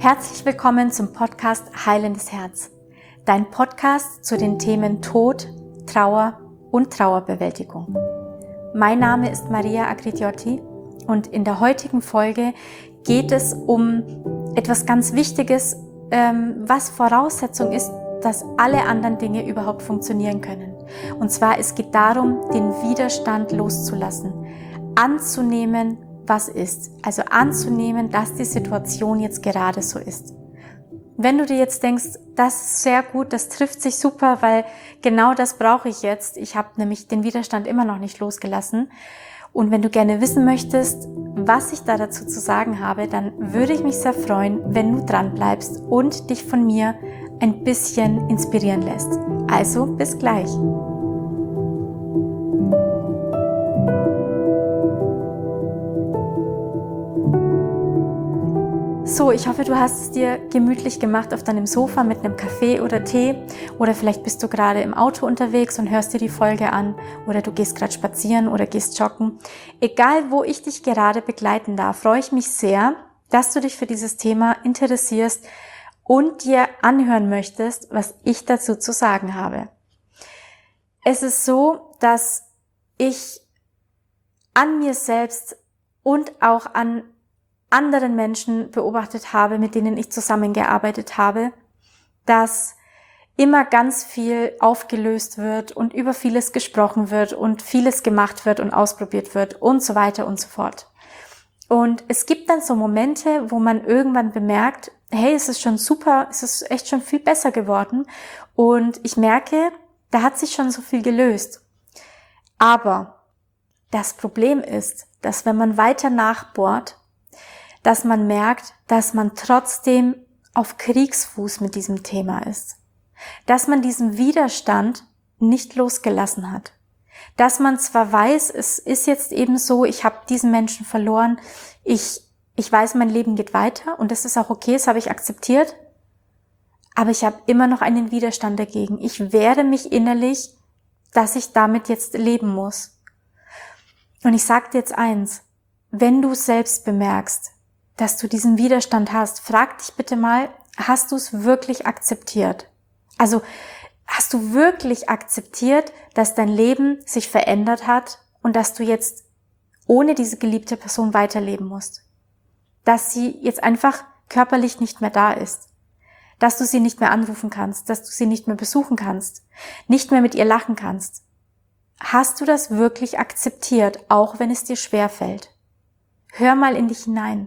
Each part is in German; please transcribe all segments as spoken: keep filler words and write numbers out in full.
Herzlich willkommen zum Podcast Heilendes Herz, dein Podcast zu den Themen Tod, Trauer und Trauerbewältigung. Mein Name ist Maria Agridiotti und in der heutigen Folge geht es um etwas ganz Wichtiges, ähm, was Voraussetzung ist, dass alle anderen Dinge überhaupt funktionieren können. Und zwar, es geht darum, den Widerstand loszulassen, anzunehmen, was ist. Also anzunehmen, dass die Situation jetzt gerade so ist. Wenn du dir jetzt denkst, das ist sehr gut, das trifft sich super, weil genau das brauche ich jetzt. Ich habe nämlich den Widerstand immer noch nicht losgelassen. Und wenn du gerne wissen möchtest, was ich da dazu zu sagen habe, dann würde ich mich sehr freuen, wenn du dran bleibst und dich von mir ein bisschen inspirieren lässt. Also bis gleich. So, ich hoffe, du hast es dir gemütlich gemacht auf deinem Sofa mit einem Kaffee oder Tee, oder vielleicht bist du gerade im Auto unterwegs und hörst dir die Folge an, oder du gehst gerade spazieren oder gehst joggen. Egal, wo ich dich gerade begleiten darf, freue ich mich sehr, dass du dich für dieses Thema interessierst und dir anhören möchtest, was ich dazu zu sagen habe. Es ist so, dass ich an mir selbst und auch an anderen Menschen beobachtet habe, mit denen ich zusammengearbeitet habe, dass immer ganz viel aufgelöst wird und über vieles gesprochen wird und vieles gemacht wird und ausprobiert wird und so weiter und so fort. Und es gibt dann so Momente, wo man irgendwann bemerkt, hey, es ist schon super, es ist echt schon viel besser geworden und ich merke, da hat sich schon so viel gelöst. Aber das Problem ist, dass wenn man weiter nachbohrt, dass man merkt, dass man trotzdem auf Kriegsfuß mit diesem Thema ist. Dass man diesen Widerstand nicht losgelassen hat. Dass man zwar weiß, es ist jetzt eben so, ich habe diesen Menschen verloren, ich, ich weiß, mein Leben geht weiter und das ist auch okay, das habe ich akzeptiert, aber ich habe immer noch einen Widerstand dagegen. Ich wehre mich innerlich, dass ich damit jetzt leben muss. Und ich sage dir jetzt eins, wenn du selbst bemerkst, dass du diesen Widerstand hast, frag dich bitte mal, hast du es wirklich akzeptiert? Also hast du wirklich akzeptiert, dass dein Leben sich verändert hat und dass du jetzt ohne diese geliebte Person weiterleben musst? Dass sie jetzt einfach körperlich nicht mehr da ist? Dass du sie nicht mehr anrufen kannst? Dass du sie nicht mehr besuchen kannst? Nicht mehr mit ihr lachen kannst? Hast du das wirklich akzeptiert, auch wenn es dir schwerfällt? Hör mal in dich hinein.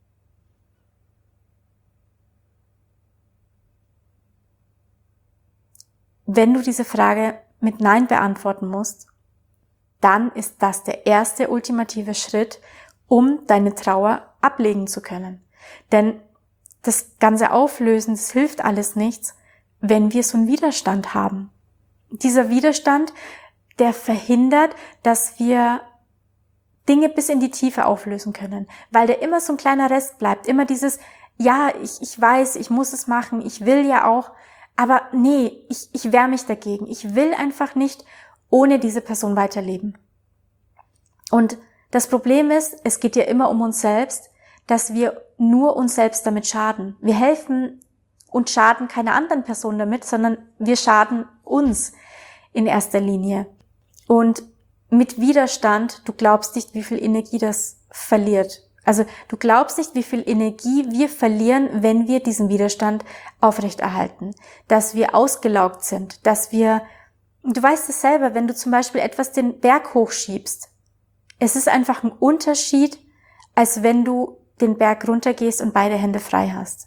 Wenn du diese Frage mit Nein beantworten musst, dann ist das der erste ultimative Schritt, um deine Trauer ablegen zu können. Denn das ganze Auflösen, das hilft alles nichts, wenn wir so einen Widerstand haben. Dieser Widerstand, der verhindert, dass wir Dinge bis in die Tiefe auflösen können, weil der immer so ein kleiner Rest bleibt, immer dieses, ja, ich, ich weiß, ich muss es machen, ich will ja auch, aber nee, ich, ich wehre mich dagegen. Ich will einfach nicht ohne diese Person weiterleben. Und das Problem ist, es geht ja immer um uns selbst, dass wir nur uns selbst damit schaden. Wir helfen und schaden keiner anderen Person damit, sondern wir schaden uns in erster Linie. Und mit Widerstand, du glaubst nicht, wie viel Energie das verliert. Also du glaubst nicht, wie viel Energie wir verlieren, wenn wir diesen Widerstand aufrechterhalten. Dass wir ausgelaugt sind, dass wir, du weißt es selber, wenn du zum Beispiel etwas den Berg hochschiebst. Es ist einfach ein Unterschied, als wenn du den Berg runtergehst und beide Hände frei hast.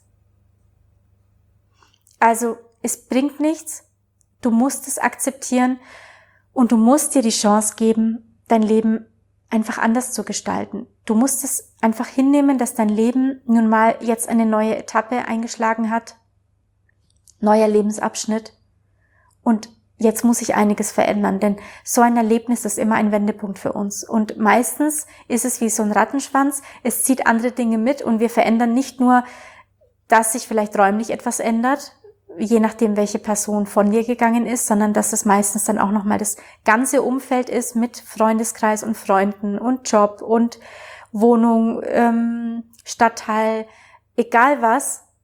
Also es bringt nichts, du musst es akzeptieren und du musst dir die Chance geben, dein Leben einfach anders zu gestalten. Du musst es einfach hinnehmen, dass dein Leben nun mal jetzt eine neue Etappe eingeschlagen hat, neuer Lebensabschnitt und jetzt muss sich einiges verändern, denn so ein Erlebnis ist immer ein Wendepunkt für uns und meistens ist es wie so ein Rattenschwanz, es zieht andere Dinge mit und wir verändern nicht nur, dass sich vielleicht räumlich etwas ändert, je nachdem, welche Person von dir gegangen ist, sondern dass es meistens dann auch nochmal das ganze Umfeld ist mit Freundeskreis und Freunden und Job und Wohnung, ähm, Stadtteil, egal was,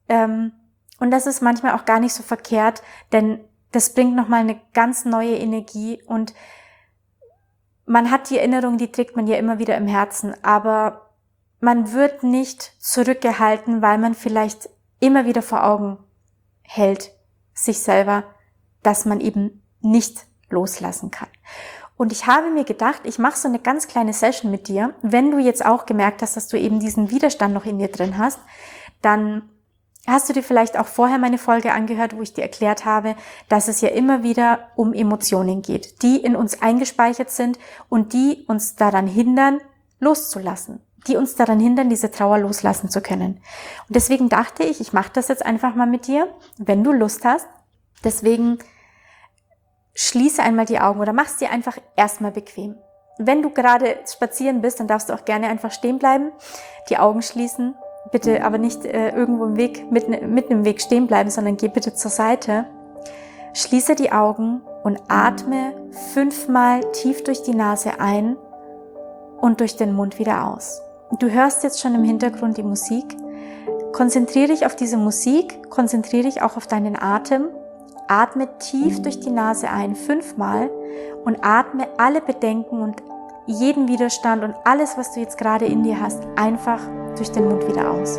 Ähm, und das ist manchmal auch gar nicht so verkehrt, denn das bringt nochmal eine ganz neue Energie und man hat die Erinnerung, die trägt man ja immer wieder im Herzen, aber man wird nicht zurückgehalten, weil man vielleicht immer wieder vor Augen hält, sich selber, dass man eben nicht loslassen kann. Und ich habe mir gedacht, ich mache so eine ganz kleine Session mit dir. Wenn du jetzt auch gemerkt hast, dass du eben diesen Widerstand noch in dir drin hast, dann hast du dir vielleicht auch vorher meine Folge angehört, wo ich dir erklärt habe, dass es ja immer wieder um Emotionen geht, die in uns eingespeichert sind und die uns daran hindern, loszulassen, die uns daran hindern, diese Trauer loslassen zu können. Und deswegen dachte ich, ich mache das jetzt einfach mal mit dir, wenn du Lust hast. Deswegen schließe einmal die Augen oder mach es dir einfach erstmal bequem. Wenn du gerade spazieren bist, dann darfst du auch gerne einfach stehen bleiben, die Augen schließen. Bitte aber nicht äh, irgendwo im Weg, mitten, mitten im Weg stehen bleiben, sondern geh bitte zur Seite. Schließe die Augen und atme fünfmal tief durch die Nase ein und durch den Mund wieder aus. Du hörst jetzt schon im Hintergrund die Musik. Konzentriere dich auf diese Musik, konzentriere dich auch auf deinen Atem. Atme tief durch die Nase ein, fünfmal, und atme alle Bedenken und jeden Widerstand und alles, was du jetzt gerade in dir hast, einfach durch den Mund wieder aus.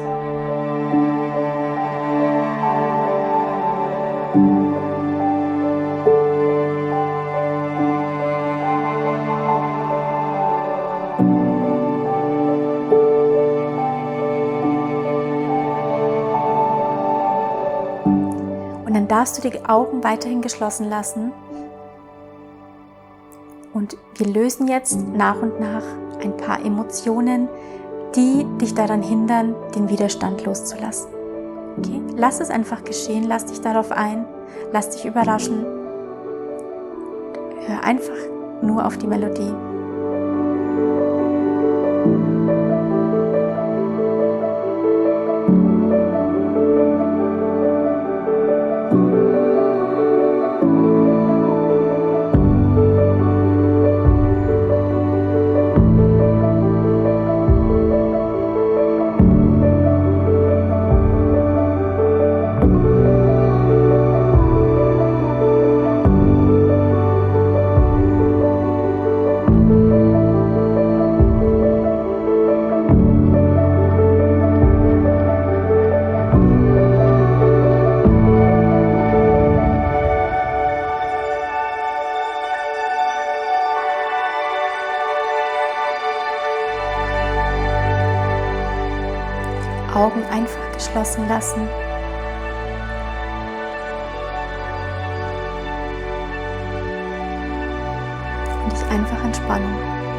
Und dann darfst du die Augen weiterhin geschlossen lassen. Und wir lösen jetzt nach und nach ein paar Emotionen, die dich daran hindern, den Widerstand loszulassen. Okay? Lass es einfach geschehen, lass dich darauf ein, lass dich überraschen. Hör einfach nur auf die Melodie. Augen einfach geschlossen lassen. Und dich einfach entspannen.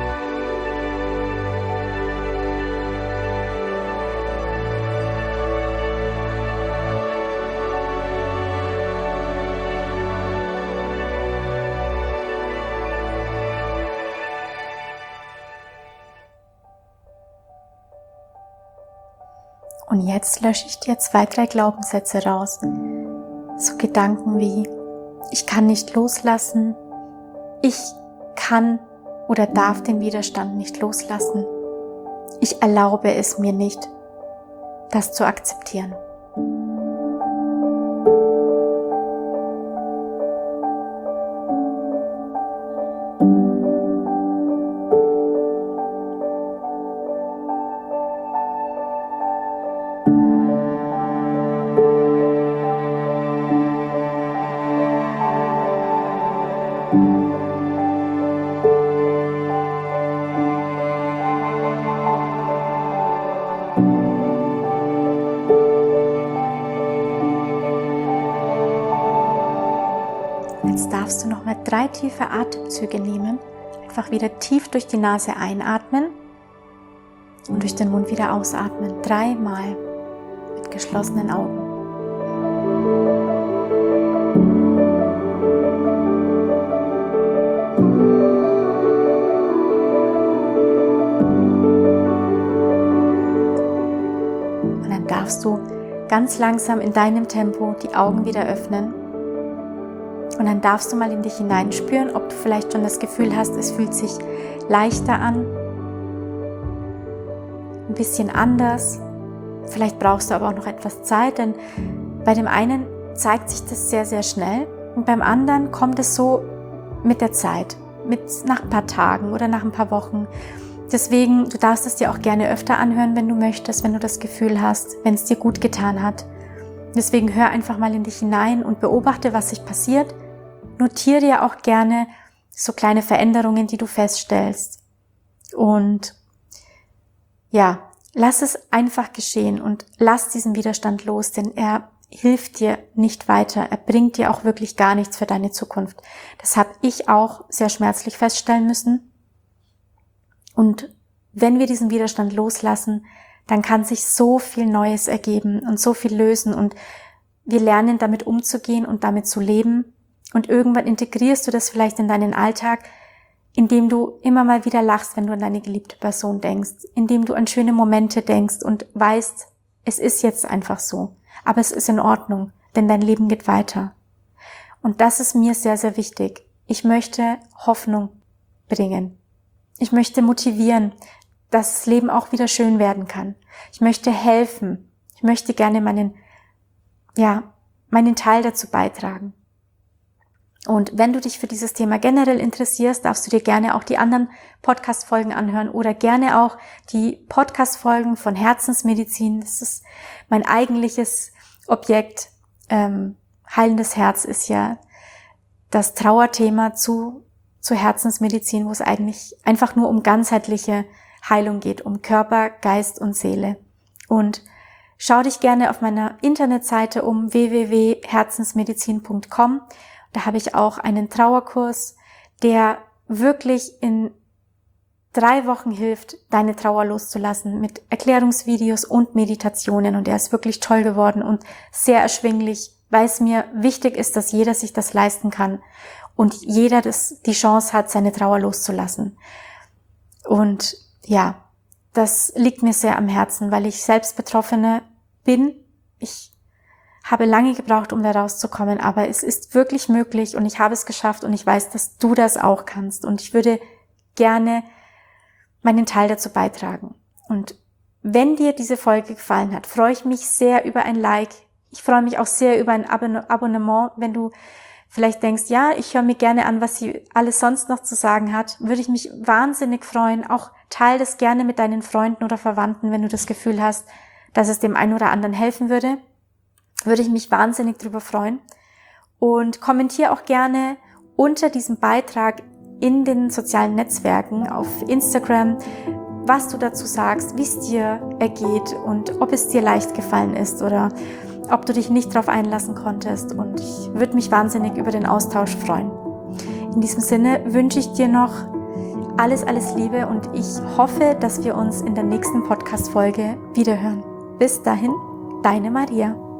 Und jetzt lösche ich dir zwei, drei Glaubenssätze raus. So Gedanken wie, ich kann nicht loslassen, ich kann oder darf den Widerstand nicht loslassen, ich erlaube es mir nicht, das zu akzeptieren. Jetzt darfst du nochmal drei tiefe Atemzüge nehmen. Einfach wieder tief durch die Nase einatmen und durch den Mund wieder ausatmen. Dreimal mit geschlossenen Augen. Und dann darfst du ganz langsam in deinem Tempo die Augen wieder öffnen. Und dann darfst du mal in dich hineinspüren, ob du vielleicht schon das Gefühl hast, es fühlt sich leichter an, ein bisschen anders Vielleicht brauchst du aber auch noch etwas Zeit, denn bei dem einen zeigt sich das sehr, sehr schnell und beim anderen kommt es so mit der Zeit, mit nach ein paar Tagen oder nach ein paar Wochen. Deswegen, du darfst es dir auch gerne öfter anhören, wenn du möchtest, wenn du das Gefühl hast, wenn es dir gut getan hat. Deswegen hör einfach mal in dich hinein und beobachte, was sich passiert. Notiere dir auch gerne so kleine Veränderungen, die du feststellst. Und ja, lass es einfach geschehen und lass diesen Widerstand los, denn er hilft dir nicht weiter. Er bringt dir auch wirklich gar nichts für deine Zukunft. Das habe ich auch sehr schmerzlich feststellen müssen. Und wenn wir diesen Widerstand loslassen, dann kann sich so viel Neues ergeben und so viel lösen und wir lernen damit umzugehen und damit zu leben und irgendwann integrierst du das vielleicht in deinen Alltag, indem du immer mal wieder lachst, wenn du an deine geliebte Person denkst, indem du an schöne Momente denkst und weißt, es ist jetzt einfach so, aber es ist in Ordnung, denn dein Leben geht weiter. Und das ist mir sehr, sehr wichtig. Ich möchte Hoffnung bringen. Ich möchte motivieren, dass das Leben auch wieder schön werden kann. Ich möchte helfen. Ich möchte gerne meinen, ja, meinen Teil dazu beitragen. Und wenn du dich für dieses Thema generell interessierst, darfst du dir gerne auch die anderen Podcast-Folgen anhören oder gerne auch die Podcast-Folgen von Herzensmedizin. Das ist mein eigentliches Objekt. Ähm, heilendes Herz ist ja das Trauerthema zu zur Herzensmedizin, wo es eigentlich einfach nur um ganzheitliche Heilung geht, um Körper, Geist und Seele. Und schau dich gerne auf meiner Internetseite um w w w punkt herzensmedizin punkt com. Da habe ich auch einen Trauerkurs, der wirklich in drei Wochen hilft, deine Trauer loszulassen mit Erklärungsvideos und Meditationen. Und er ist wirklich toll geworden und sehr erschwinglich, weil es mir wichtig ist, dass jeder sich das leisten kann. Und jeder das, die Chance hat, seine Trauer loszulassen. Und ja, das liegt mir sehr am Herzen, weil ich selbst Betroffene bin. Ich habe lange gebraucht, um da rauszukommen, aber es ist wirklich möglich und ich habe es geschafft und ich weiß, dass du das auch kannst. Und ich würde gerne meinen Teil dazu beitragen. Und wenn dir diese Folge gefallen hat, freue ich mich sehr über ein Like. Ich freue mich auch sehr über ein Abon- Abonnement, wenn du vielleicht denkst, ja, ich höre mir gerne an, was sie alles sonst noch zu sagen hat, würde ich mich wahnsinnig freuen. Auch teile das gerne mit deinen Freunden oder Verwandten, wenn du das Gefühl hast, dass es dem einen oder anderen helfen würde. Würde ich mich wahnsinnig drüber freuen. Und kommentiere auch gerne unter diesem Beitrag in den sozialen Netzwerken auf Instagram, was du dazu sagst, wie es dir ergeht und ob es dir leicht gefallen ist oder ob du dich nicht darauf einlassen konntest, und ich würde mich wahnsinnig über den Austausch freuen. In diesem Sinne wünsche ich dir noch alles, alles Liebe und ich hoffe, dass wir uns in der nächsten Podcast-Folge wiederhören. Bis dahin, deine Maria.